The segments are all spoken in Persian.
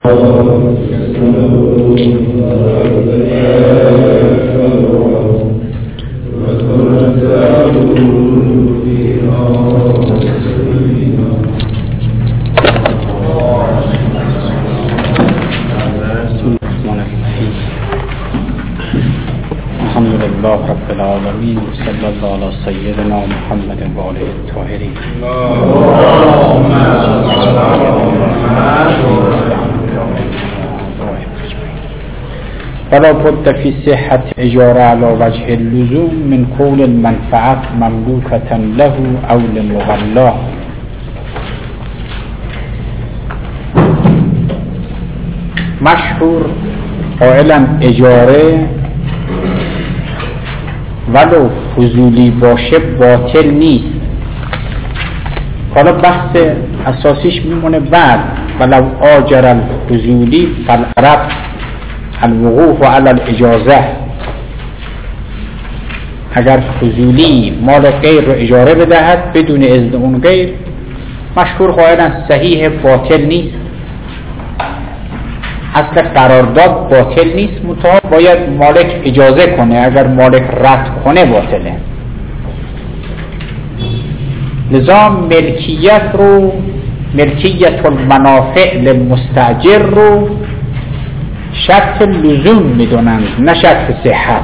رب العالمین صلی الله علی سیدنا محمد و آله الطاهرین. فلا بد فی صحة اجاره علی وجه اللزوم من قول المنفعت مملوکة له او لمغلا. مشهور قائلا اجاره ولو فضولی باشه باطل نیست. حالا بحث اساسیش میمونه بعد ولو آجر الفضولی فالعرب الوقوف علی الاجازه. اگر فضولی مال غیر رو اجاره بدهد بدون اذن اون غیر، مشهور قائلا صحیح باطل نیست. اصل قرارداد باطل نیست، منتها باید مالک اجازه کنه. اگر مالک رد کنه باطله. لذا ملکیت المنافع للمستاجر رو شرط لزوم میدونند نه شرط صحت.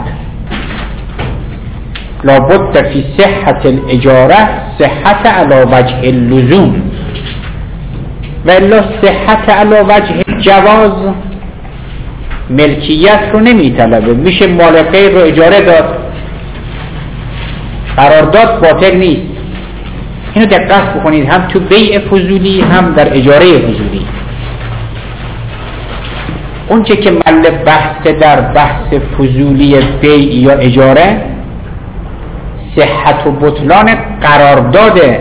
لابد فی صحت الاجاره صحت علی وجه اللزوم و الا صحت علی وجه جواز ملکیت رو نمیطلبه. میشه مال غیر رو اجاره داد، قرارداد باطل نیست. اینو دقت بکنید، هم تو بیع فضولی هم در اجاره فضولی. اونچه که محل بحث در بحث فضولی بیع یا اجاره صحت و بطلان قرارداده.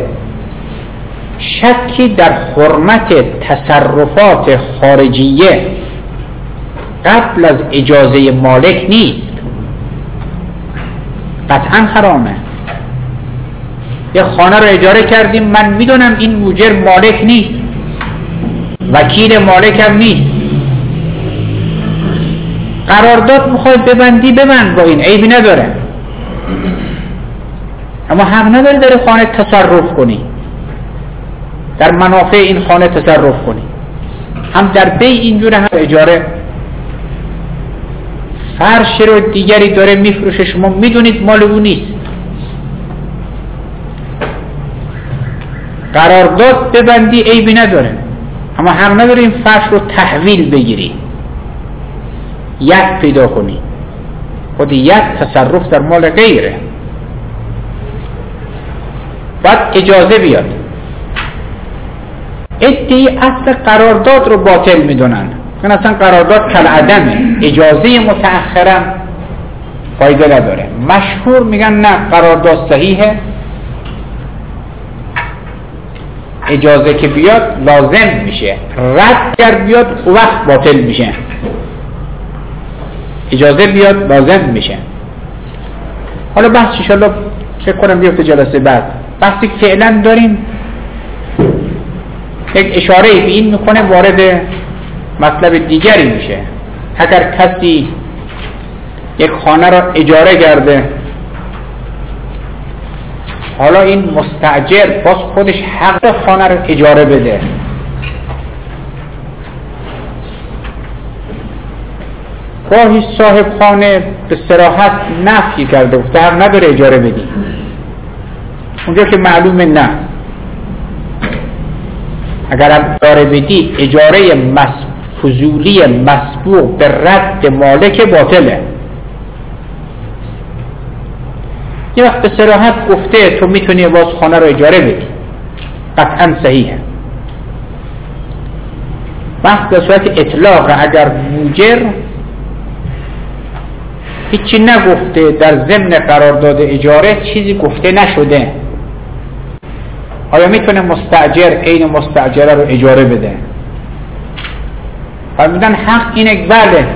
شکی در حرمت تصرفات خارجیه قبل از اجازه مالک نیست. قطعا حرامه. یه خانه رو اجاره کردیم، من میدونم این مؤجر مالک نیست، وکیل مالک هم نیست، قرارداد میخواد ببندی ببند، با این عیبی نداره، اما حق نداری در خانه تصرف کنی، در منافع این خانه تصرف کنی. هم در بیع اینجوره، هم اجاره. فرش رو دیگری داره میفروشه، شما میدونید مال اون نیست، قرارداد ببندی عیبی نداره، اما حق نداری این فرش رو تحویل بگیری، ید پیدا کنی. خود ید تصرف در مال غیره، باید اجازه بیاد. ادعی اصل قرارداد رو باطل میدونن، چون اصلا قرارداد کالعدمه، اجازه متأخرم فایده نداره. مشهور میگن نه، قرارداد صحیحه، اجازه که بیاد لازم میشه، رد کرد بیاد او وقت باطل میشه. اجازه بیاد لازم میشه. حالا بحث انشاءالله فکر کنم بیفته جلسه بعد. بحثی که فعلا داریم یک اشاره به این میکنه، وارد مطلب دیگری میشه. اگر کسی یک خانه را اجاره کرده، حالا این مستاجر باز خودش حق خانه را اجاره بده، گاهی صاحب خانه به صراحت نفی کرده، گفته حق نداره اجاره بدی، اونجا که معلومه نه. اگر اجاره بدی اجاره فضولی مسبوق به رد مالک باطله. یه وقت به صراحت گفته تو میتونی باز خانه رو اجاره بدی، قطعا صحیحه. وقت به صورت اطلاق، اگر موجر هیچی نگفته، در ضمن قرارداد اجاره چیزی گفته نشده، آیا میتونه مستاجر عین مستاجره رو اجاره بده؟ فرمودن حق اینه بله،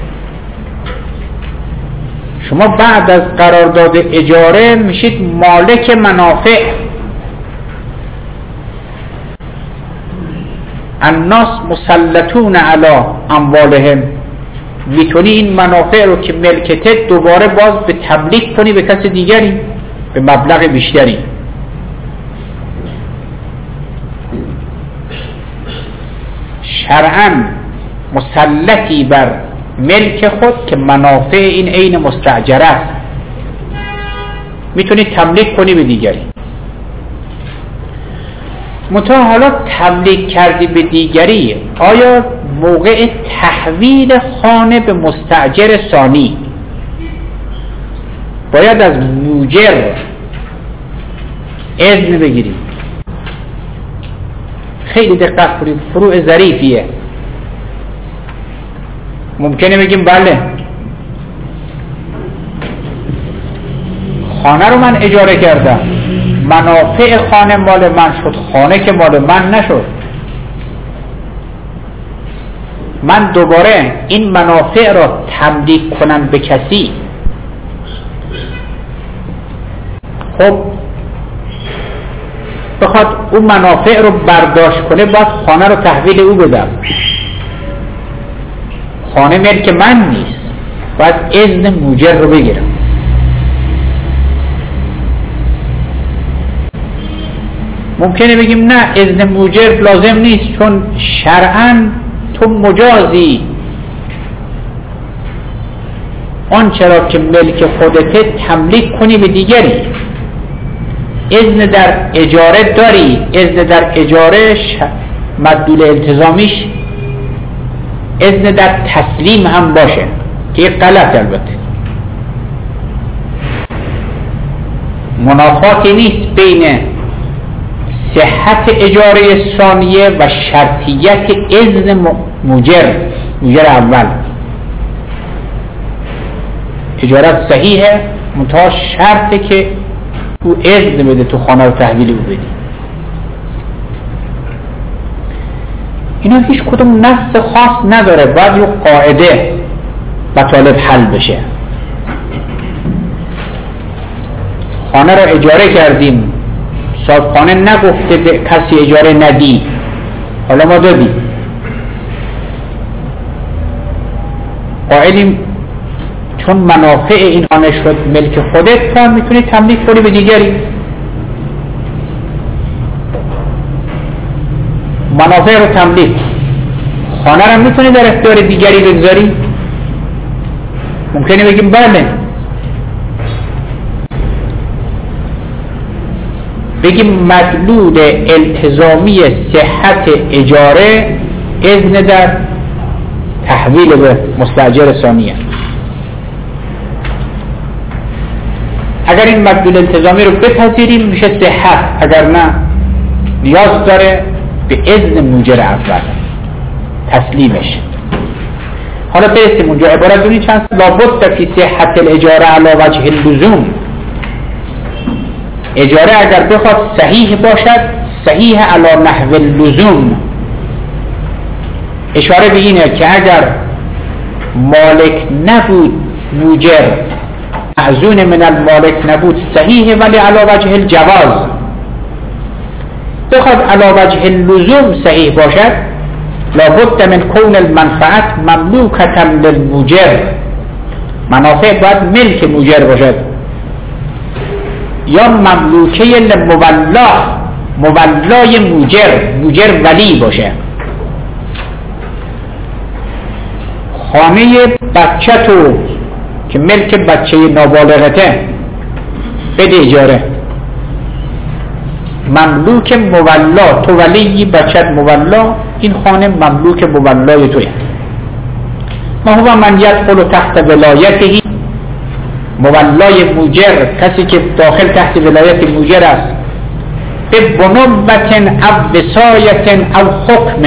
شما بعد از قرارداد اجاره میشید مالک منافع. الناس مسلطون علی اموالهم، میتونی این منافع رو که ملکته دوباره باز به تملیک کنی به کس دیگری به مبلغ بیشتری. شرعاً مسلطی بر ملک خود که منافع این عین مستأجره است، میتونی تملیک کنی به دیگری. منتها حالا تملیک کردی به دیگری، آیا موقع تحویل خانه به مستأجر ثانی باید از موجر اذن بگیری؟ خیلی دقت کنید، فروع ظریفیه. ممکنه بگیم بله خانه رو من اجاره کردم، منافع خانه مال من شد، خانه که مال من نشد، من دوباره این منافع را تملیک کنم به کسی. خب بخواد اون منافع رو برداشت کنه، باید خانه رو تحویل او بدم. خانه ملک من نیست، باید اذن موجر رو بگیرم. ممکنه بگیم نه، اذن موجر لازم نیست، چون شرعاً تو مجازی آن چرا که ملک خودت تملیک کنی به دیگری. اذن در اجاره داری، اذن در اجاره مدلول التزامیش اذن در تسلیم هم باشه که غلط. البته منافاتی نیست بین صحت اجاره ثانیه و شرطیت اذن موجر اول. اجارت صحیحه، منتها شرطه که او اذن بده تو خانه رو تحویل او بدی. اینا هیچ کدوم نص خاص نداره، باید یه قاعده مطالب حل بشه. خانه رو اجاره کردیم، صاحبخانه نگفته کسی اجاره ندی، حالا ما دادیم. قائلیم چون منافع این خانه شد ملک خودت، تو هم میتونی تملیک کنی به دیگری. منافع رو تملیک، خانه رو میتونی در اختیار دیگری بگذاری؟ ممکنه بگیم بله. بگیم مدلول التزامی صحت اجاره اذن در تحویل به مستأجر ثانیه. اگر این مدلول التزامی رو بپذیریم میشه صحت، اگر نه نیاز داره به اذن موجر اول تسلیمش. حالا برسیم اونجا. عبارت دونی چند لابد فی صحت الاجاره علی وجه اللزوم. اجاره اگر بخواد صحیح باشد، صحیح علی نحو اللزوم. اشاره به اینه که اگر مالک نبود موجر، معزون من المالک نبود، صحیح ولی علی وجه الجواز. بخواد علی وجه اللزوم صحیح باشد، لابد من کون المنفعت مملوکة للموجر. منافع باید ملک موجر باشد یا مملوکه مولای موجر ولی باشه. خانه بچه تو که ملک بچه نابالغته بده اجاره، مملوک مولا، تو ولی بچت مولا، این خانه مملوک مولای توی. ما هو من یدخل تحت ولایته، مولای موجر کسی که داخل تحت ولایت موجر است، به بنوبت او وصایت او حکم.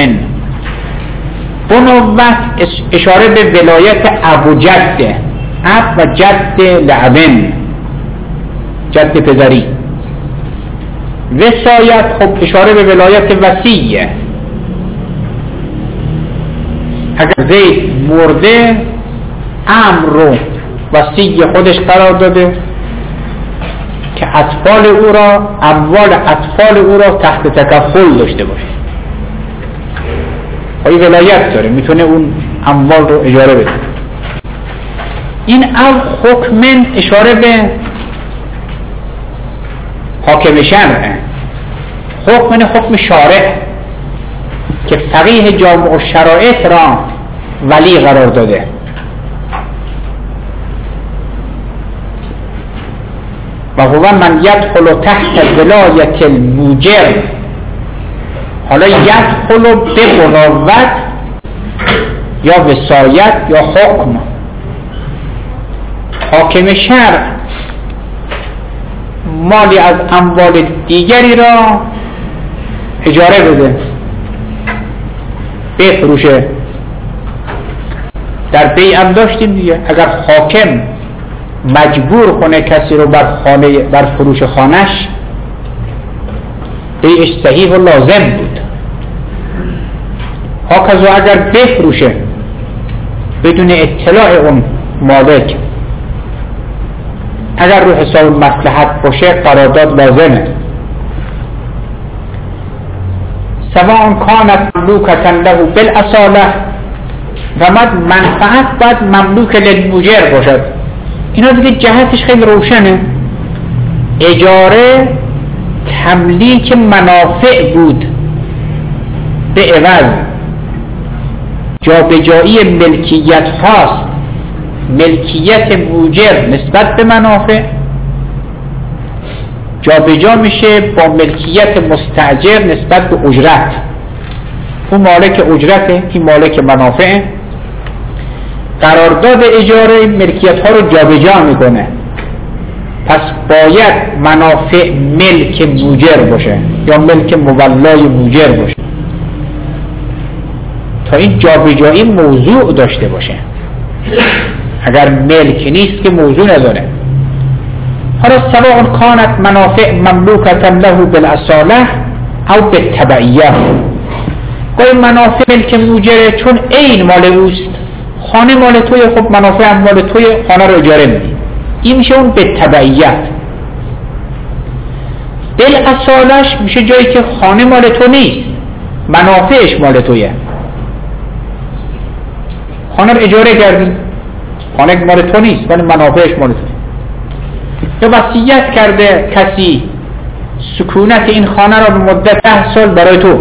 بنوبت اشاره به ولایت ابو جده، اب و جد لعبن، جد پدری. وصایت خب اشاره به ولایت وصیه. اگر زید مرده امر رو وصی خودش قرار داده که اطفال او را، اموال اطفال او را تحت تکفل داشته باشه. پای ولایت داره، میتونه اون اموال رو اجاره بده. این حکم اشاره به حاکم شرع، حکم شارع که فقیه جامع الشرائع را ولی قرار داده. و هو من یدخل تحت ولایت الموجر. حالا یدخل به مروت یا وصایت یا حکم. حاکم شرع مالی از اموال دیگری را اجاره بده، بفروشه. در بیع هم داشتیم دیگه، اگر حاکم مجبور کنه کسی رو بر فروش خانش، بیعش صحیح و لازم بود. هاکذا اگر بفروشه بدون اطلاع اون مالک، اگر رو حساب مصلحت باشه قرارداد لازمه. سواء کانت مملوکة له بالاصالة، و منفعت باید مملوک للموجر باشد. اینا دیگه جهتش خیلی روشنه. اجاره تملیک منافع بود به عوض جابجایی ملکیت هاست. ملکیت موجر نسبت به منافع جابجا میشه با ملکیت مستاجر نسبت به اجرت. اون مالک اجرته، این مالک منافع. قرارداد اجاره ملکیت ها رو جابجا میکنه، پس باید منافع ملک موجر باشه یا ملک مولای موجر باشه تا این جابجایی موضوع داشته باشه. اگر ملک نیست که موضوع نداره. حالا سواء کانت منافع مملوکة له بالاصالة او بالتبعیه. گویا منافع ملک موجره چون عین مال اوست، خانه مال توی، خب منافع هم مال توی، خانه رو اجاره میدی. این میشه اون بالتبعیت. بالاصالهش میشه جایی که خانه مال تو نیست، منافعش مال تویه. خانه رو اجاره کردی، خانه مال تو نیست ولی منافعش مال تویه. یا وصیت کرده کسی سکونت این خانه را به مدت 10 سال برای تو،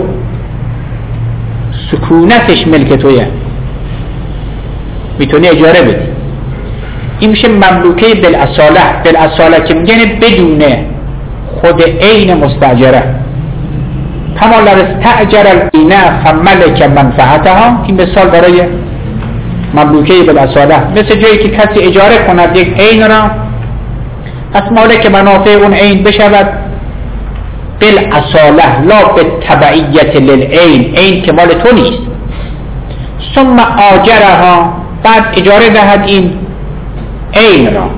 سکونتش ملک تویه، میتونی اجاره بدی. این میشه مملوکه بالاصاله. بالاصاله که میگن بدون خود عین مستاجره. کما لو استاجر العین فملک منفعتها. این مثال برای مملوکه بالاصاله، مثل جایی که کسی اجاره کند یک عین را، پس مالک منافع اون عین بشود بالاصاله لا بالتبعیت للعین، عین که مال تو نیست. ثم آجرها، بعد اجاره دهد این عین را.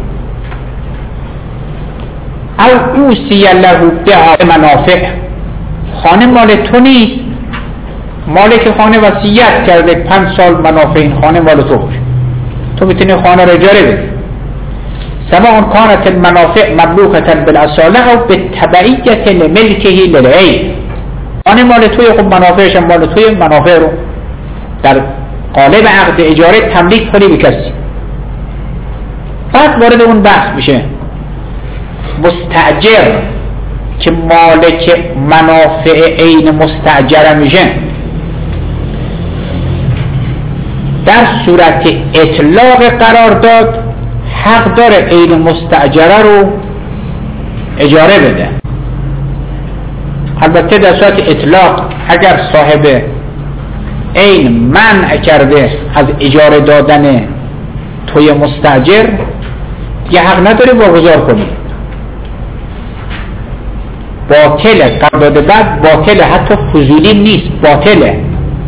او اوصی له به منافع، خانه مال تو نیست، مالک خانه وصیت کرده 5 سال منافع این خانه مال تو باشه، تو میتونی خانه را اجاره بدی. سواء كانت المنافع مملوكة بالاصالة او بالتبعیت لملکه للعین. خانه مال توی، خب منافعش هم مال توی، منافع رو در قالب عقد اجاره تملیک کنی به کسی. بعد وارد اون بحث میشه مستاجر که مالک منافع عین مستاجر میشه. در صورت اطلاق قرارداد حق داره عین مستاجره رو اجاره بده. البته در صورت اطلاق اگر صاحب عین منع کرده از اجاره دادن توی مستاجر، یه حق نداره واگذار کنی. باطله، قرارداد بعد باطله، حتی فضولی نیست، باطله،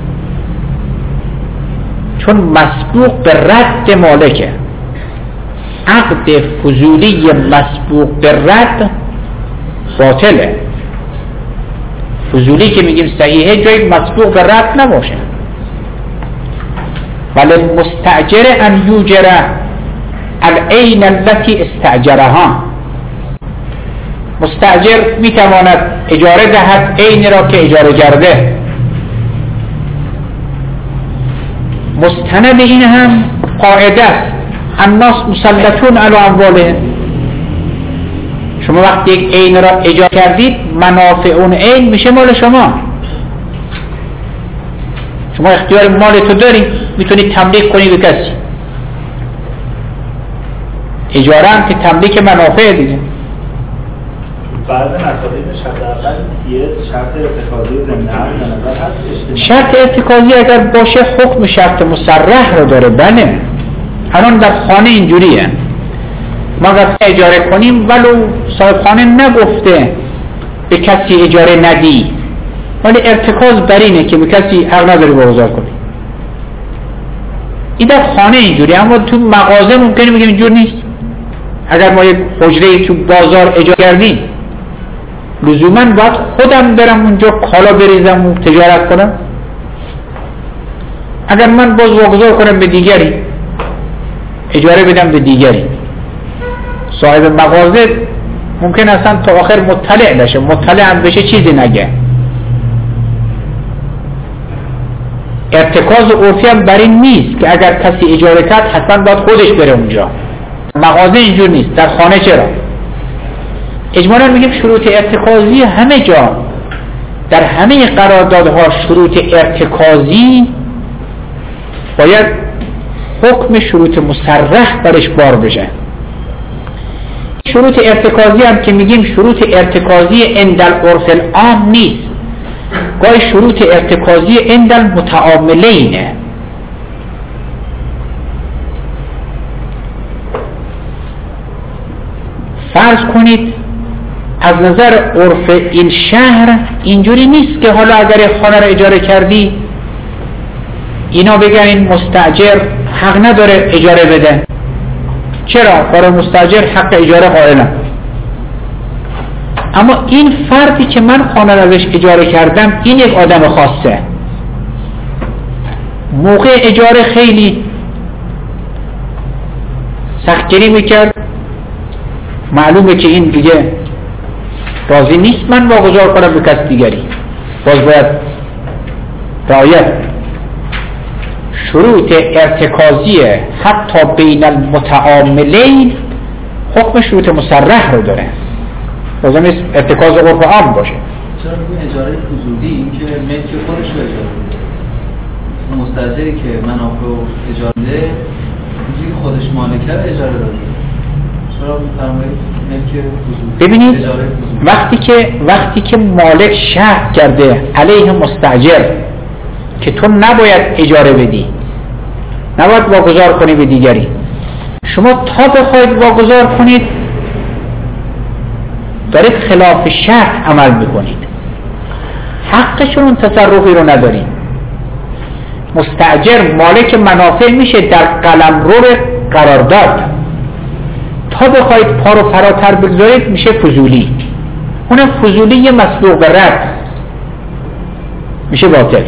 چون مسبوق به رد مالکه. عقد فضولی مسبوق به رد باطله. فضولی که میگیم صحیحه جای مسبوق به رد نباشه. ولی مستاجر ان یوجر العین التي استاجرها. مستاجر میتواند اجاره دهد عین را که اجاره کرده. مستند این هم قاعده است، الناس مسلطون علی اموالهم. شما وقتی یک عین را اجاره کردید، منافع اون عین میشه مال شما. شما اختیار مال تو داری، میتونی تملیک کنی به کسی. اجاره هم که تملیک منافع دیگه. بعض مطالبش حداقل یه شرط ارتکازی ضمن عقد به نظر هست. شرط ارتکازی اگر باشه حکم شرط مصرح رو داره. بله الان در خانه اینجوریه، ما اگر اجاره کنیم ولو صاحب خانه نگفته به کسی اجاره ندی، ولی ارتکاز بر اینه که به کسی حق نداری واگذار کنی. این در خانه اینجوری، اما تو مغازه ممکنه بگیم اینجور نیست. اگر ما یک حجره تو بازار اجاره کردیم، لزوما باید خودم برم اونجا کالا بریزم و تجارت کنم؟ اگر من باز واگذار کنم به دیگری، اجاره بدم به دیگری، صاحب مغازه ممکن اصلا تا آخر مطلع نشه، مطلع هم بشه چیزی نگه. ارتکاز عرفی هم بر این نیست که اگر کسی اجاره کرد حتما باید خودش بره اونجا. مغازه اینجور نیست، در خانه چرا؟ اجمالا میگیم شروط ارتکازی همه جا، در همه قراردادها شروط ارتکازی باید حکم شروط مصرح برش بار بشه. شروط ارتکازی هم که میگیم شروط ارتکازی عند العرف العام نیست، گاهی شروط ارتکازی عند المتعاملینه. فرض کنید از نظر عرف این شهر اینجوری نیست که حالا اگر خانه را اجاره کردی اینا بگن این مستاجر حق نداره اجاره بده. چرا؟ برای مستاجر حق اجاره قائلم. اما این فردی که من خانه را ازش اجاره کردم این یک آدم خاصه، موقع اجاره خیلی سختگیری میکرد، معلومه که این دیگه راضی نیست من واگذار کنم به کس دیگری، باز باید رعایت شروط ارتکازی حتی بین المتعاملین حکم شروط مصرح رو داره، لازم نیست ارتکاز عرف عام باشه. چرا این اجاره فضولی این که ملک خودش رو اجاره میده، مستاجری که منافع و اجاره میده خودش مالکه رو اجاره داده، چرا میفرمایید ملک فضولی؟ ببینید وقتی که مالک شرط کرده علیه مستاجر که تو نباید اجاره بدی، نباید واگذار کنی به دیگری، شما تا بخواید واگذار کنید دارید خلاف شرط عمل میکنید، حقشون تصرفی رو ندارید. مستاجر مالک منافع میشه در قلمرو قرارداد، تا بخواید پا رو فراتر بگذارید میشه فضولی. اون فضولی مسبوق به رد میشه باطل.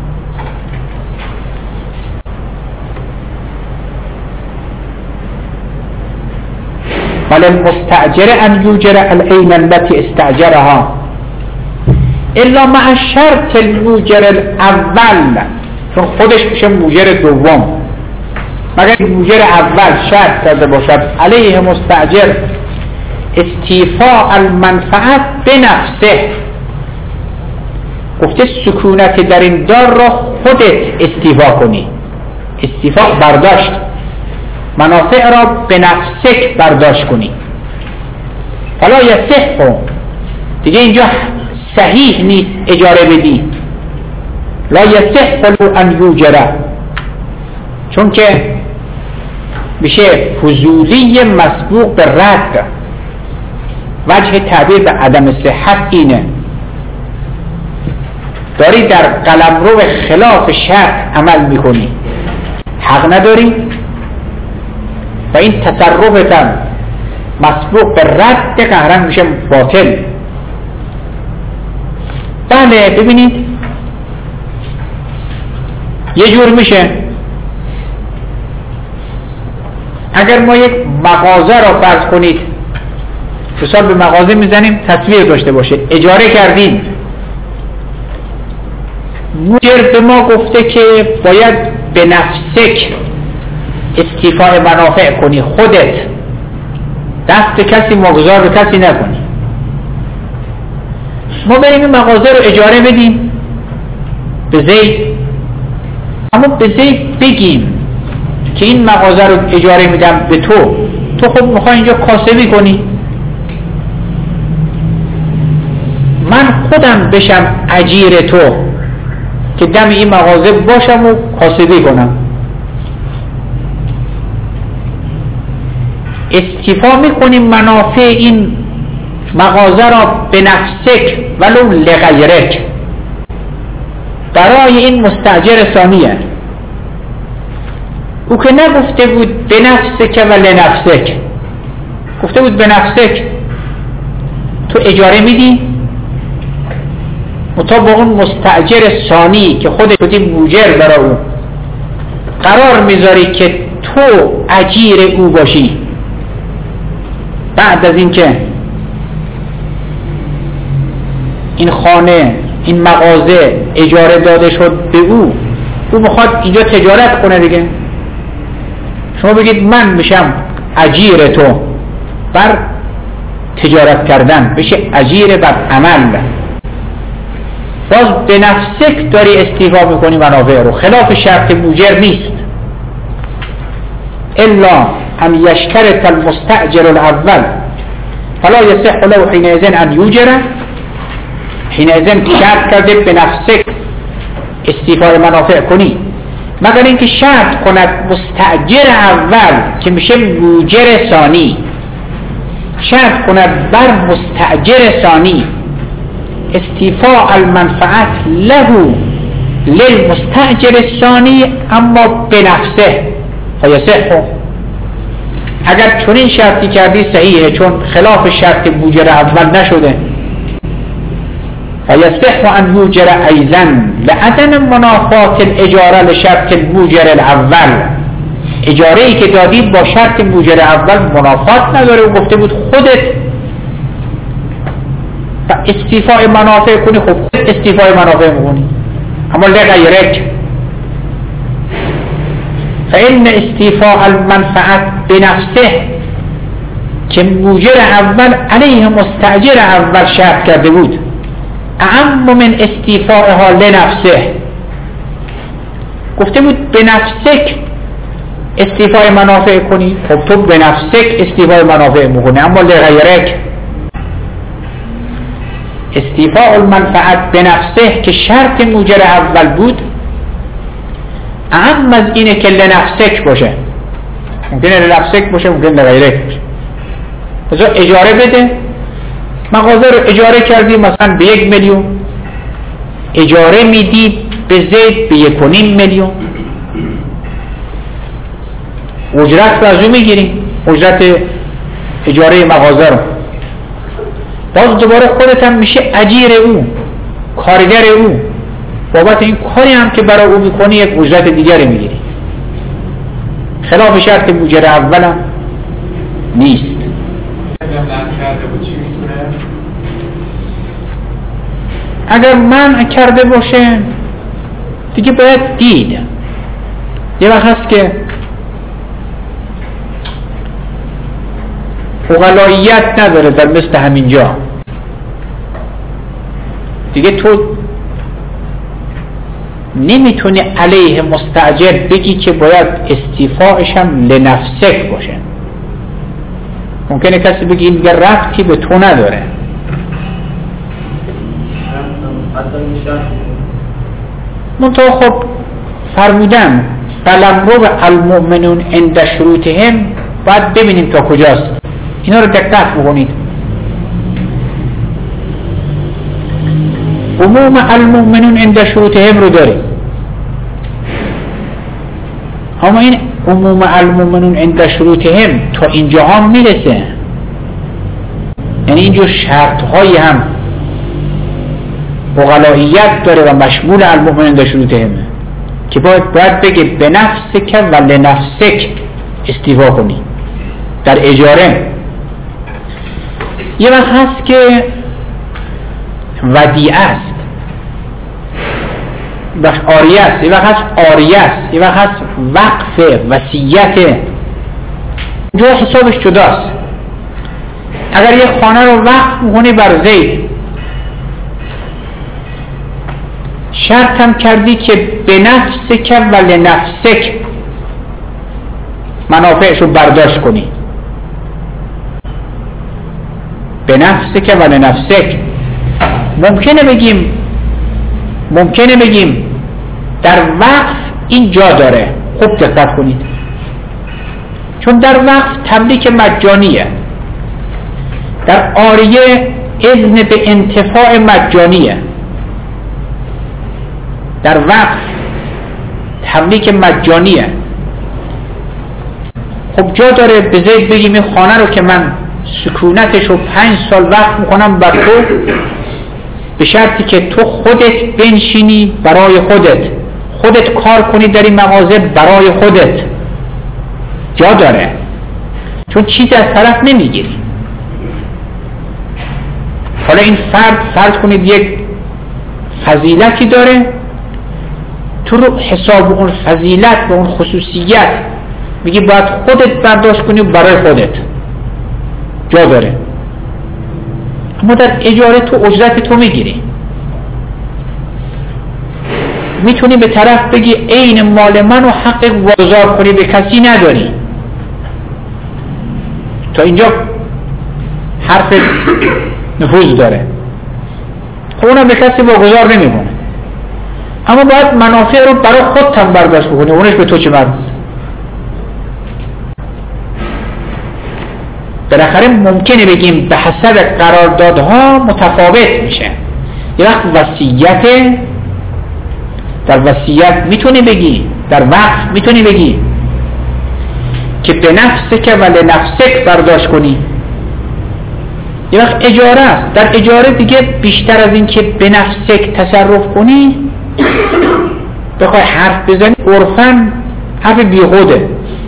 ولی المستأجر ان یوجر العین التي استأجرها الا مع شرط الموجر الاول، چون خودش میشه موجر دوم، مگر موجر اول شرط کرده باشد علیه مستأجر استیفاء المنفعت بنفسه، گفته سکونت در این دار را خودت استیفا کنی، استیفاء برداشت، منافع را به نفسک برداشت کنی. فلا یصح، دیگه اینجا صحیح نیست اجاره بدی، لا یصح ان یوجره، چون که میشه فضولی مسبوق به رد. وجه تعبیر به عدم صحت اینه، داری در قلمرو خلاف شرط عمل میکنی، حق نداری و این تصرفت هم مسبوق به رد قهرن میشه باطل. بله ببینید یه جور میشه اگر ما یک مغازه را فرض کنید، مثال به مغازه میزنیم تصویر داشته باشه، اجاره کردیم، موجر به ما گفته که باید به نفسک استیفاء منافع کنی، خودت دست کسی مگذار به کسی نکنی. ما بریم این مغازه رو اجاره بدیم به زید، اما به زید بگیم که این مغازه رو اجاره میدم به تو خب میخوای اینجا کاسبی کنی، من خودم بشم اجیر تو که دم این مغازه باشم و کاسبی کنم. استیفا میکنیم منافع این مغازه را به نفسک ولو لغیرک، برای این مستاجر ثانیه. او که نگفته بود به نفسک و لنفسک، گفته بود به نفسک. تو اجاره میدی مطابق اون مستاجر ثانی که خودت بودی موجر برای او، قرار میذاری که تو اجیر او باشی. بعد از اینکه این خانه، این مغازه اجاره داده شد به او میخواد اینجا تجارت کنه دیگه. شما بگید من میشم اجیر تو بر تجارت کردن، بشه اجیر بر عمل. باز به نفسک داری استیفا میکنی منافع رو، خلاف شرط موجر نیست. الا ان یشترط المستأجر الاول فلا یصح له حینئذ ان یوجر. حینئذ شرط کرده به نفسک استیفای منافع کنی، مگر اینکه شرط کند مستأجر اول که میشه موجر ثانی، شرط کند بر مستأجر ثانی استیفاء المنفعت له للمستأجر الثانی اما بنفسه فیصح. اگر چنین شرطی کردی صحیحه، چون خلاف شرط موجر اول نشده. فیصح ان یوجر ایضا لعدم منافات الاجاره لشرط الموجر الاول. اجاره ای که دادی با شرط موجر اول منافات نداره و گفته بود خودت استیفاء منافع کنی، خب خودت استیفاء منافع میکنی. اما لغیرک فإن استیفاء المنفعت بنفسه که موجر اول علیه مستأجر اول شرط کرده بود اعم من استیفاءها لنفسه. گفته بود به نفسک استیفاء منافع کنی، خب تو به نفسک استیفاء منافع میکنی. اما لغیرک استیفاء المنفعت به نفسه که شرط موجر اول بود اعم از اینه که لنفسک باشه. ممکنه لنفسک باشه، ممکنه لغیرک باشه. بذار اجاره بده، مغازه رو اجاره کردی مثلا به 1 میلیون، اجاره میدی به زید به 1.5 میلیون، اجرت رو از او میگیری، اجرت اجاره مغازه رو. باز دوباره خودت هم میشه اجیر او، کارگر او، بابت این کاری هم که برای او میکنی یک اجرت دیگری میگیری. خلاف شرط موجر اولم نیست. اگر منع کرده باشه دیگه باید دید. یه وقت هست که اغلاییت نداره در مثل همین جا دیگه، تو نمیتونی علیه مستأجر بگی که باید استیفاءش هم لنفسک باشه. ممکنه کسی بگی این دیگه ربطی به تو نداره. منطقه خب فرمودن قلمرو المؤمنون عند شروطهم باید ببینیم تا کجاست. اینا رو دقت بکنید. عموم المؤمنون عند شروطهم رو داریم، اما این عموم المؤمنون عند شروطهم تا اینجا هم میرسه. یعنی اینجور شرط هایی هم اغلاییت داره و مشمول المؤمنون عند شروطهم که باید بگه به نفسک و لنفسک استیفا کنی در اجاره. یه وقت هست که ودیعه است، بخش آریه است، یه وقت هست آریه است، یه وقت هست وقف وصیت. جو حسابش جداست. اگر یه خانه رو وقف میکنی بر زید، شرط هم کردی که به نفسک و لنفسک منافعش رو برداشت کنی، به نفسک و لنفسک. ممکنه بگیم در وقف این جا داره. خوب دقت کنید، چون در وقف تملیک مجانیه، در آریه اذن به انتفاع مجانیه. در وقف تملیک مجانیه. خب جا داره به زید بگیم این خانه رو که من سکونتش رو 5 سال وقف میکنم بر تو، به شرطی که تو خودت بنشینی برای خودت کار کنی در این مغازه برای خودت. جا داره، چون چیزی از طرف نمیگیری. حالا این فرض کنید یک فضیلتی داره، تو رو حساب اون فضیلت و اون خصوصیت میگی باید خودت برداشت کنی برای خودت. جا داره. اما در اجاره تو اجرت تو میگیری. میتونی به طرف بگی عین مال من و حق واگذار کنی به کسی نداری. تا اینجا حرف نفوذ داره. خب اونم به کسی واگذار نمیکنه، اما باید منافع رو برای خودت هم برداشت بکنی. اونش به تو چه مربوط؟ بالاخره ممکنه بگیم به حسب قراردادها متفاوت میشه. یه وقت وصیت، در وصیت میتونی بگی، در وقت میتونی بگی که به نفسک و لنفسک برداشت کنی. یه وقت اجاره است، در اجاره دیگه بیشتر از این که به نفسک تصرف کنی بخوای حرف بزنی عرفاً حرف بیخوده.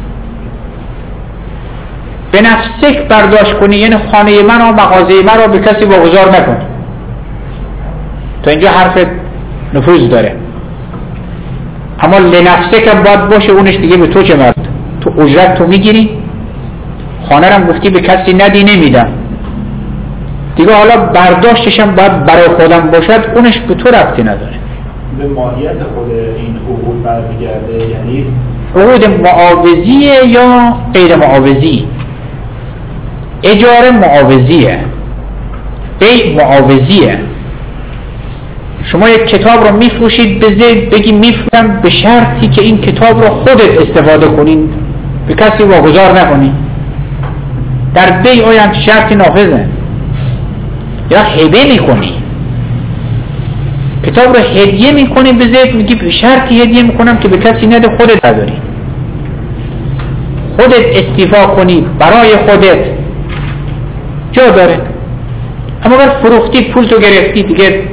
به نفسک برداشت کنی یعنی خانه من و مغازه من رو به کسی واگذار نکن. تا اینجا حرف نفوذ داره. اما لنفسک هم باید باشه، اونش دیگه به تو چه مرد؟ تو اجرت تو میگیری، خانه رو هم گفتی به کسی ندی نمیدم دیگه. حالا برداشتش هم باید برای خودم باشد، اونش به تو ربطی نداره. به ماهیت خود این عقود برمیگرده، یعنی عقود معاوضیه یا غیر معاوضی؟ اجاره معاوضیه، بیع معاوضیه. شما یک کتاب رو میفروشید به زید، بگی میفروشم به شرطی که این کتاب رو خودت استفاده کنین، به کسی واگذار نکنی. در بیع آیا شرطی نافذه؟ یا هبه میکنی، کتاب رو هدیه میکنی به زید، میگی به شرطی هدیه میکنم که به کسی نده، خودت نداری، خودت استیفا کنی برای خودت. جا داره. اما اگر فروختی پول تو گرفتی دیگه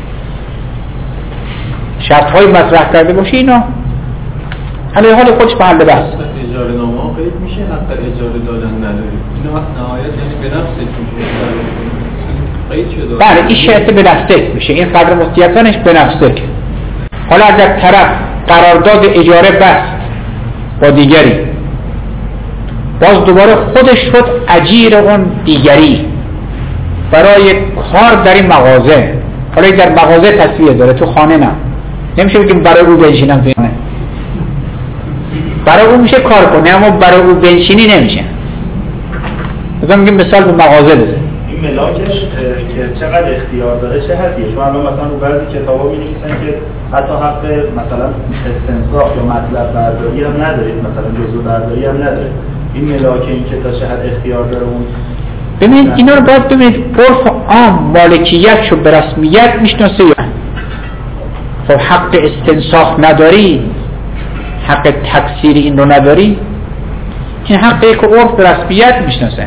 شرط های مطرح کرده باشی، اینا علیه حال خودش محل بحث. اجاره نامه قید میشه، حق اجاره دادن نداری. این وقت نهایت یعنی به نفسش میشه قید شده. بله این شرط به نفسک میشه، این قدر مستیقنش به نفسک. حالا اگر طرف قرارداد اجاره بست با دیگری، باز دوباره خودش شد اجیر اون دیگری برای کار در این مغازه. حالا در مغازه تصویه داره، تو خانه نه، نمیشه بگیم برای او بنشینم تو خانه. برای او میشه کار کنه، اما برای او بنشینی نمیشه. مثلا میگیم مثال به مغازه بزن. این ملاکش که چقدر اختیار داره چه حدیه؟ چون الان مثلا رو بعضی کتابا می‌نویسن که حتی حق مثلا استنساخ یا مطلب برداری هم ندارید، مثلا جزء برداری هم ندارید. این ملاک این که تا چه حد اختیار داره اون. ببینید اینا رو باید ببینید عرف عام مالکیت شو به رسمیت میشناسه. خب حق استنساخ نداری، حق تکثیر این رو نداری، این حقی که عرف به رسمیت میشناسه.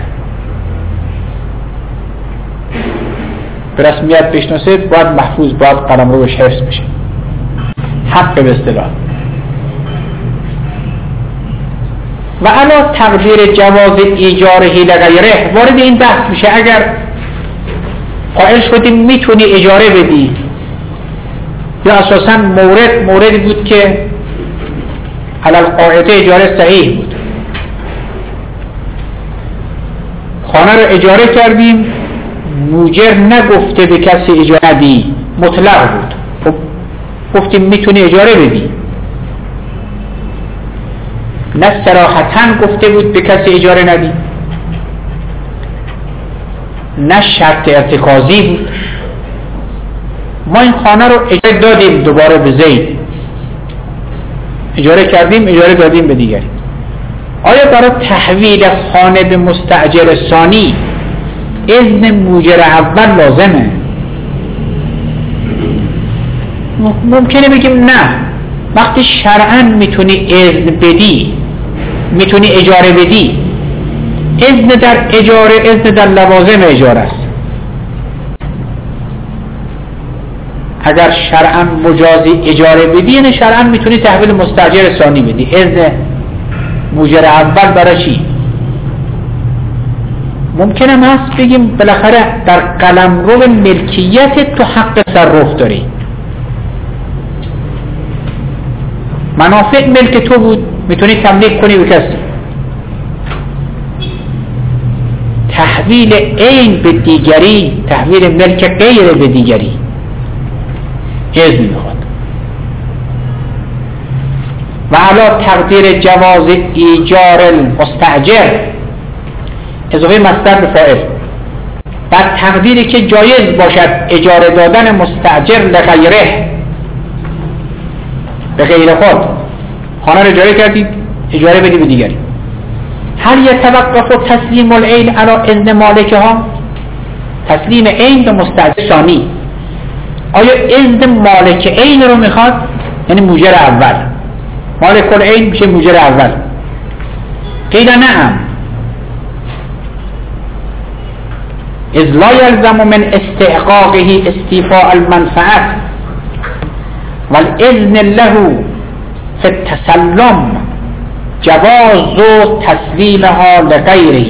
به رسمیت بشناسه باید محفوظ، باید قلمروش حفظ بشه. حق به اصطلاح. و علا تقدیر جواز ایجاره لغیره وارد این بحث میشه. اگر قائل شدیم میتونی اجاره بدی یا اساسا موردی بود که علی القاعده اجاره صحیح بود. خانه رو اجاره کردیم، موجر نگفته به کسی اجاره ندی، مطلق بود. خب گفتیم میتونی اجاره بدی، نه صراحتاً گفته بود به کسی اجاره ندی، نه شرط ارتکازی بود. ما این خانه رو اجاره دادیم دوباره به زید، اجاره کردیم، اجاره دادیم به دیگری. آیا برای تحویل خانه به مستأجر ثانی اذن موجر اول لازمه؟ ممکنه بگیم نه. وقتی شرعاً میتونی اذن بدی، میتونی اجاره بدی، اذن در اجاره اذن در لوازم اجاره است. اگر شرعاً مجازی اجاره بدی، یعنی شرعاً میتونی تحویل مستأجر ثانی بدی. اذن موجر اول برای چی؟ ممکنه ما بگیم بالاخره در قلمرو ملکیت تو حق تصرف داری، منافع ملک تو بود، میتونی تملیک کنی به کسی. تحویل عین به دیگری، تحویل ملک غیر به دیگری اذن میخواد. و علی تقدیر جواز ایجار المستأجر، اضافه مصدر به فاعل، بر تقدیری که جایز باشد اجاره دادن مستأجر لغیره، به غیر خود. خانه رو اجاره کردید، اجاره بدی به دیگری. هل یتوقف تسلیم العین علی اذن مالکها؟ تسلیم عین به مستأجر ثانی آیا اذن مالک عین رو میخواد؟ یعنی موجر اول. مالک العین میشه موجر اول. قیل نعم، اذ لا یلزم من استحقاقه استیفاء المنفعت والاذن له فی التسلم جواز تسلیمها لغیره.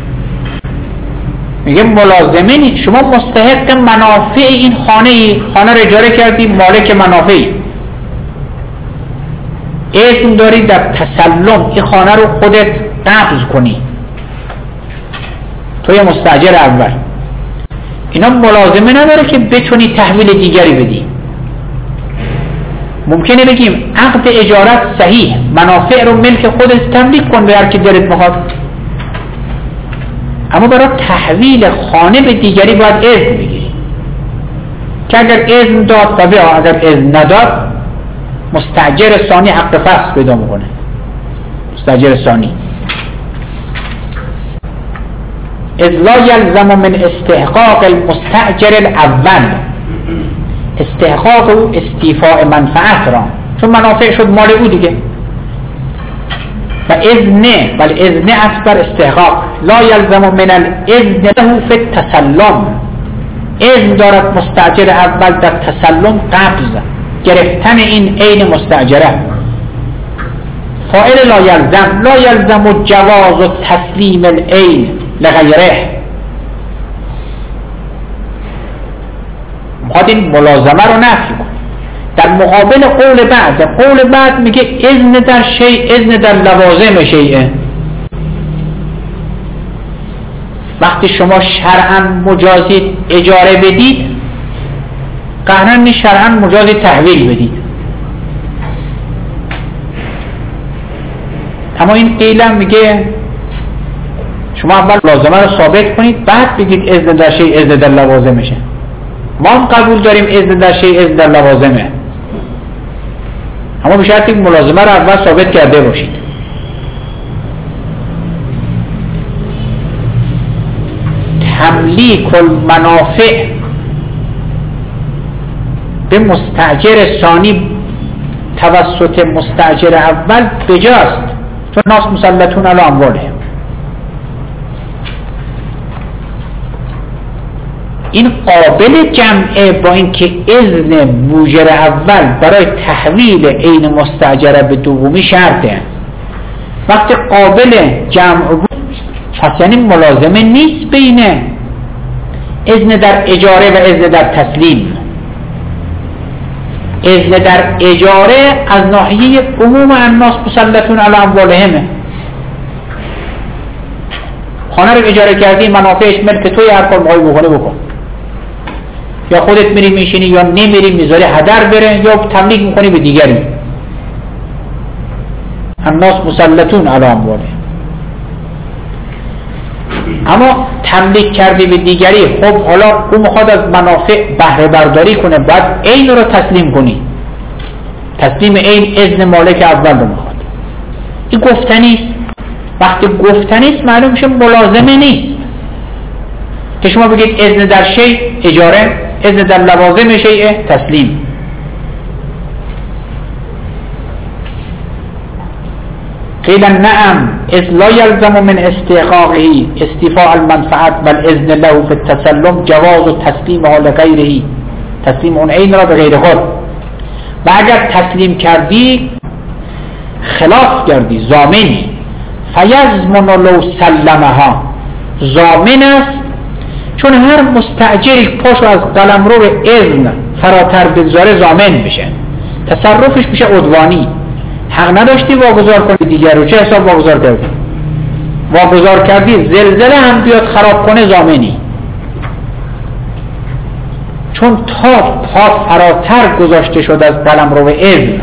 میگه ملازمه نیست، شما مستحق منافع این خانه رو اجاره کردی، مالک منافعی، اذن داری در تسلم این خانه رو خودت قبض کنی، توی مستأجر اول. اینا ملازمه نداره که بتونی تحویل دیگری بدی. ممکنه بگیم عقد اجارت صحیح، منافع رو ملک خودت تملیک کن به هر کی دلت میخواد، اما برای تحویل خانه به دیگری باید اذن بگیری که اگر اذن داد طبیعه، اگر اذن نداد مستأجر ثانی حق فسخ پیدا میکنه. مستأجر ثانی اذ لا یلزم من استحقاق المستأجر الاول، استحقاق او استیفاء منفعت را، چون منافع شد مال او دیگه. و اذن، بل اذن اصبر استحقاق، لا یلزم من الاذن له فی التسلم، اذن دارد مستأجر اول در تسلم قبض گرفتن این عین مستأجره. فاعل لا یلزم، لا یلزم جواز تسلیم العین لغیره. میخواد این ملازمه رو نفی کنه. در مقابل قول بعد میگه اذن در شیء، اذن در لوازم شیء. وقتی شما شرعاً مجازید اجاره بدید، قهرن شرعاً مجازید تحویل بدید. اما این قیلم میگه شما اول لازمه رو ثابت کنید، بعد بگید اذن در شیء، اذن در لوازمشه. ما هم قبول داریم اذن در شیء، اذن در لوازمه، اما به شرطی که ملازمه رو اول ثابت کرده باشید. تملیک المنافع به مستأجر ثانی توسط مستأجر اول بجاست، چون ناس مسلطون علی اموالهم. این قابل جمعه با اینکه اذن موجر اول برای تحویل عین مستأجره به دومی شرطه. وقتی قابل جمع بود پس یعنی ملازمه نیست بین اذن در اجاره و اذن در تسلیم. اذن در اجاره از ناحیه عموم الناس مسلطون علی اموالهم. خانه رو اجاره کردی، منافعش ملک توی، هر کار می‌خوای بکنی بکن، یا خودت میری میشینی یا نمیری میذاری هدر بره یا تملیک میکنی به دیگری. الناس مسلطون علی اموالهم. اما تملیک کردی به دیگری، خب حالا او میخواد از منافع بهره برداری کنه، باید عین رو تسلیم کنی. تسلیم عین اذن مالک اول رو میخواد. این گفتنیست. وقتی گفتنیست معلوم میشه ملازمه نیست که شما بگید اذن در شیء اجاره، اذن در لوازم شیء تسلیم. قیل نعم اذ لا يلزم من استحقاقه استيفاء المنفعت بل اذن له في التسلم جواز تسلیمها لغیره، تسلیم اون عین را به غیر خود. و اگر تسلیم کردی خلاف کردی، ضامنی، فیضمن لو سلمها، ضامن است، چون هر مستاجری پاشو از قلمرو اذن فراتر بگذاره ضامن بشه، تصرفش میشه عدوانی. حق نداشتی واگذار کنی دیگر رو، چه حساب واگذار کردی؟ واگذار کردی زلزله هم بیاد خراب کنه ضامنی، چون تا پا فراتر گذاشته شد از قلمرو اذن.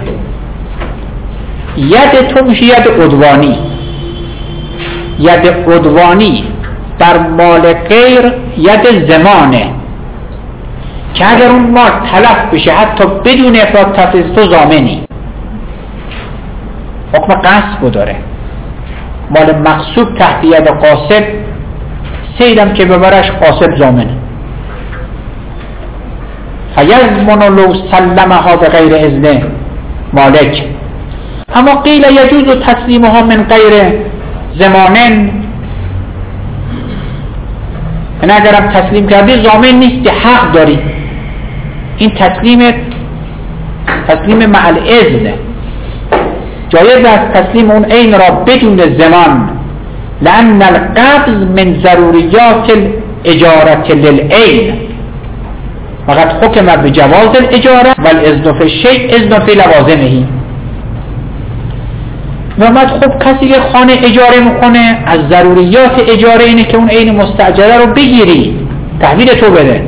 ید تو میشه ید عدوانی. ید عدوانی در مال غیر ید زمانه که اگر اون مال تلف بشه حتی بدون افراد تفریض تو ضامنی. حکم غصب داره. مال مغصوب تحت ید غاصب، سیدم که ببرش غاصب ضامنه. فیضمن لو سلمها به غیر اذن مالک. اما قیل یجوز تسلیمها من غیر زمانن، این اگرم تسلیم کردی ضامن نیستی، حق داری. این تسلیم مع الاذن جایز است، تسلیم اون عین را بدون زمان، لأن القبض من ضروریات الاجارة للعین وقد حکم بجواز الاجاره والاذن فی الشیء اذن فی لوازمه. محمد خب کسی که خانه اجاره میکنه از ضروریات اجاره اینه که اون عین مستاجره رو بگیری، تحویل تو بده.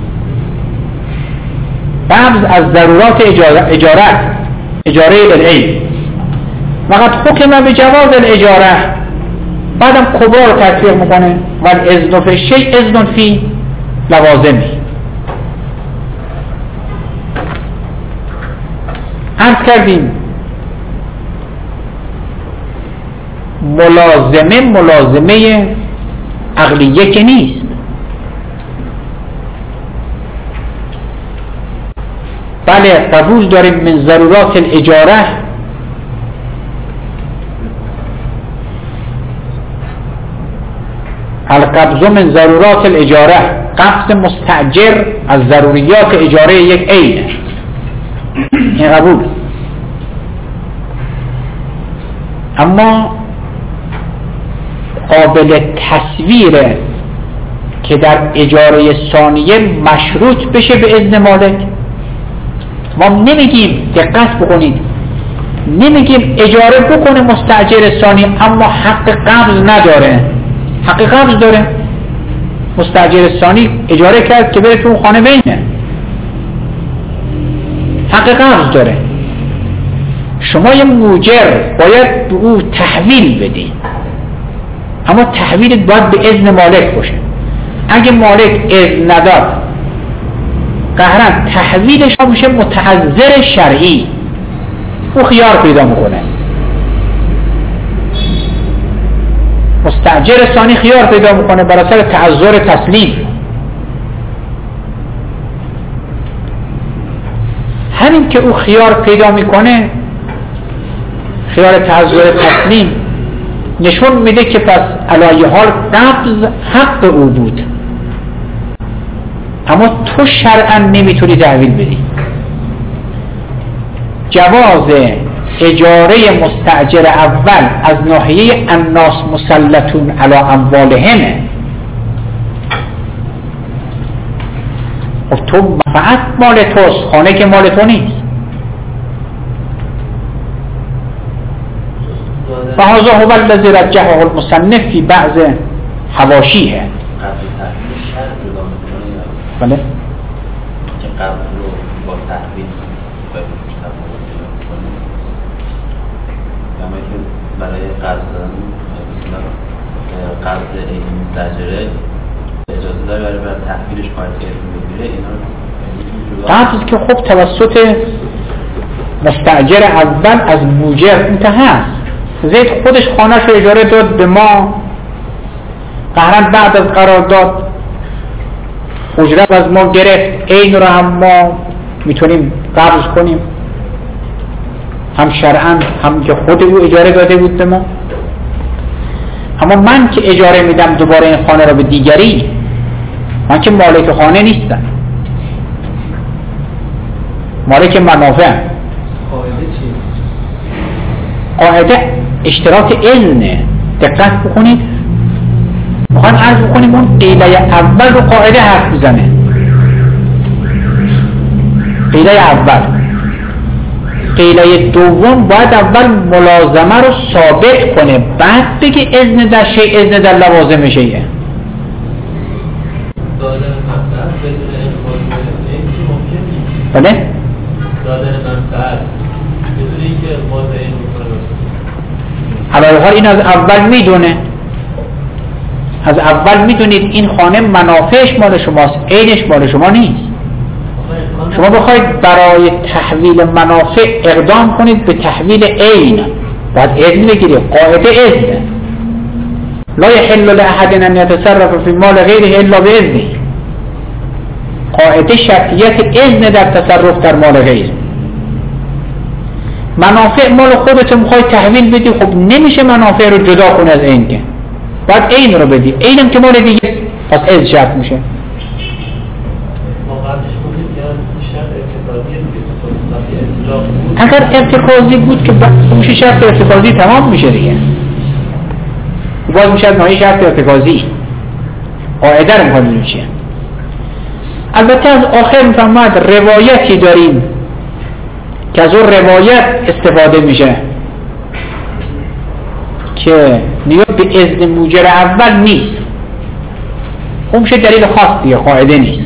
قبض از ضرورات اجاره للعین وقد حکم بجواز الاجاره، بعدم کبرا رو تطبیق میکنه والاذن فی الشیء اذن فی لوازمه. عرض کردیم ملازمه عقلیه که نیست. بله قبول داریم من ضرورات الاجاره، القبض من ضرورات الاجاره، قبض مستاجر از ضروریات اجاره یک عینه، این قبول. اما قابل تصویره که در اجاره ثانیه مشروط بشه به اذن مالک. ما نمیگیم دقت بکنید، نمیگیم اجاره بکنه مستاجر ثانی اما حق قبض نداره. حق قبض داره. مستاجر ثانی اجاره کرد که بره تو خانه بینه، حق قبض داره. شما یه موجر باید به او تحویل بدید، اما تحویلت باید به اذن مالک باشه. اگه مالک اذن نداد قهرن تحویلش میشه متعذر شرعی، او خیار پیدا میکنه. مستاجر ثانی خیار پیدا میکنه بر اثر تعذر تسلیم. همین که او خیار پیدا میکنه، خیار تعذر تسلیم، نشون میده که پس علایه حال قبض حق او بود، اما تو شرعا نمیتونی تحویل بدی. جواز اجاره مستاجر اول از ناحیه الناس مسلطون علی اموالهم. خب تو منفعت مال توست، خانه که مال تو نیست. و هذا هو الذی رجحه المصنف فی بعض حواشیه. بله که قبل رو با تحویل برای قرض دادن قرض این مستاجره اجازه داره برای تحویلش باید اسم بگیره. اینا قرض که خب توسط مستاجر اول از موجب انتهى است. زید خودش خانه‌ش رو اجاره داد به ما، قهرن بعد از قرارداد اجرت از ما گرفت، این رو هم ما میتونیم قبض کنیم، هم شرعاً هم که خود او اجاره داده بود به ما. اما من که اجاره میدم دوباره این خانه رو به دیگری، من که مالک خانه نیستم، مالک منافع. قاعده اشتراط اذنه. دقت بکنید، میخوان عرض بکنیم اون قیله اول رو قاعده حرف بزنه. قیله اول، قیله دوم باید اول ملازمه رو ثابت کنه، بعد بگه اذن در شیء، اذن در لوازم شیء. دادن منفعت بدون اخراج این که ممکن نیست. بله؟ دادن منفعت بدون اینکه اخراج این میکنه. حالا حال این از اول میدونه، از اول میدونید این خانه منافعش مال شماست، عینش مال شما نیست. شما بخواید برای تحویل منافع اقدام کنید به تحویل عین، باید اذن بگیرید. قاعده اذن، لا يحل لأحد ان يتصرف في مال غیره الا باذنه. قاعده شرطیت اذن در تصرف در مال غیر. منافع مال خودت میخوای تحویل بدی، خب نمیشه منافع رو جدا کنی از عین، که باید عین رو بدی. عینم که مال دیگه، پس اذن شرط میشه. اگر ارتکازی بود که میشه شرط ارتکازی تمام میشه دیگه، باز میشه نهایی شرط ارتکازی. قاعده رو میخواد چیه. البته از آخر میفهمد روایتی داریم که از اون روایت استفاده میشه که نیاز به اذن موجر اول نیست، اون میشه دلیل خاص دیگه، قاعده نیست.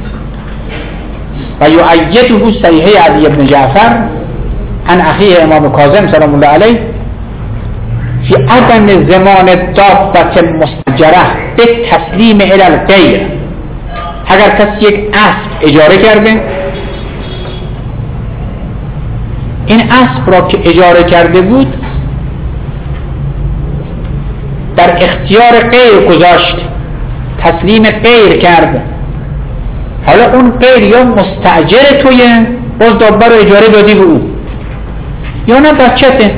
و یؤیده صحیح علی بن جعفر عن اخیه امام کاظم سلام الله علیه فی عدم زمان دابة المستأجره به تسلیم الی الغیر. اگر کسی یک اسب اجاره کرده، این اسب را که اجاره کرده بود در اختیار غیر گذاشت، تسلیم غیر کرد، حالا اون غیر یا مستأجر تویه، باز دابه رو اجاره دادی به او، یا نه بچته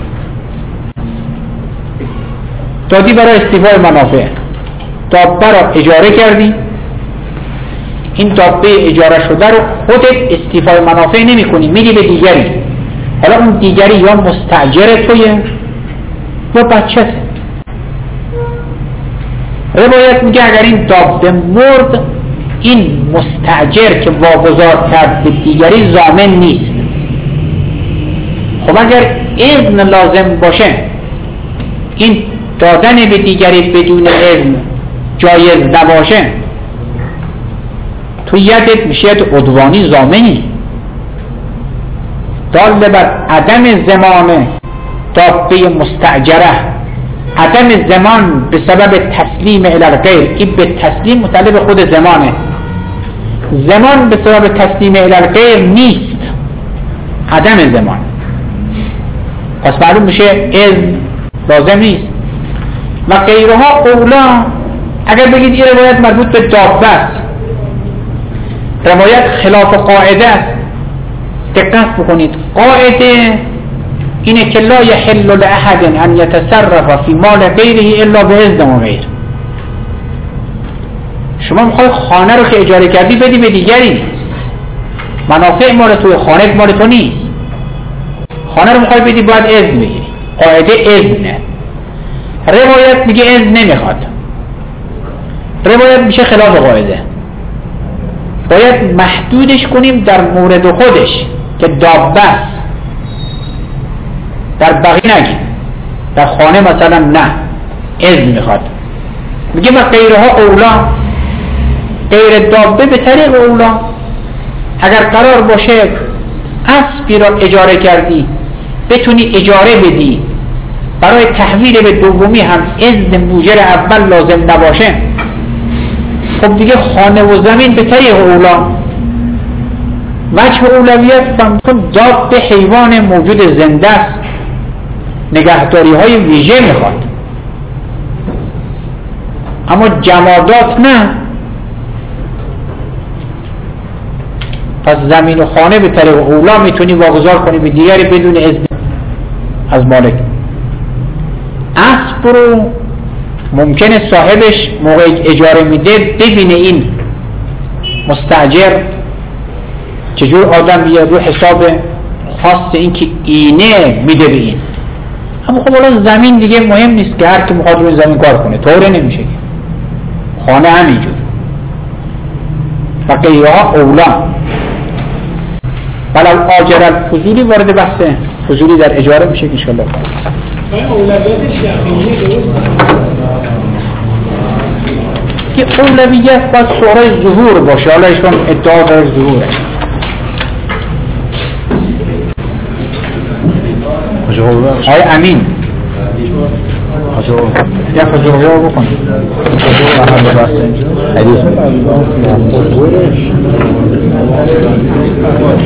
دادی برای استیفای منافع. دابه رو اجاره کردی، این دابه اجاره شده رو خودت استیفای منافع نمی کنی، میدی به دیگری، حالا اون دیگری یا مستأجر تویه یا بچته. روایت میگه اگر این دابه مرد، این مستأجر که واگذار کرد به دیگری ضامن نیست. خب اگر اذن لازم باشه، این دادن به دیگری بدون اذن جایز نباشه، تو یدت میشه عدوانی ضامنی. دال بر عدم زمان دابه مستأجره، عدم زمان به سبب تسلیم الی الغیر. این به تسلیم متعلق خود زمانه، زمان به سبب تسلیم الی الغیر نیست، عدم زمان. پس معلوم میشه اذن لازم نیست. و غیرها اولا، اگر بگید این روایت مربوط به دابه است، روایت خلاف قاعده است. دقت بکنید، قاعده اینه که لا یحل لأحد ان یتصرف فی مال غیره الا باذن غیر. شما میخوای خانه رو که اجاره کردی بدی به دیگری، منافع مال توی، خانه مال تو نیست. خانه رو میخوای بدی باید اذن بگیری، قاعده اذنه. روایت میگه اذن نمیخواد، روایت میشه خلاف قاعده. باید محدودش کنیم در مورد خودش که دابه است، در بقیه نگیم. در خانه مثلا نه، اذن میخواد. میگه و غیرها اولا، غیر دابه به طریق اولا. اگر قرار باشه اسبی را اجاره کردی بتونی اجاره بدی، برای تحویل به دومی هم اذن موجر اول لازم نباشه، خب دیگه خانه و زمین به طریق اولا. وجه اولویت فهمتون داد به حیوان موجود زنده است، نگهداری های ویژه میخواد، اما جمادات نه. پس زمین و خانه به طریق اولا میتونی واگذار کنی به دیگری بدون اذن از مالک. اسب رو ممکنه صاحبش موقع اجاره میده ببینه این مستاجر چجور آدمیه، رو حساب خاص این که اینه میده به این. اما خب الان زمین دیگه مهم نیست که هر کی میخواد روی زمین کار کنه، طوره نمیشه که. خانه همینجور و غیرها اولا. ولو آجر الفضولی وارد بحث فضولی در اجاره میشه که انشاءالله اولویتش یقینیه درست که اولویت باید سورای ظهور باشه. حالا ایشون ادعا داره ظهوره. آقای امین یا خجوره رو بکن حدیث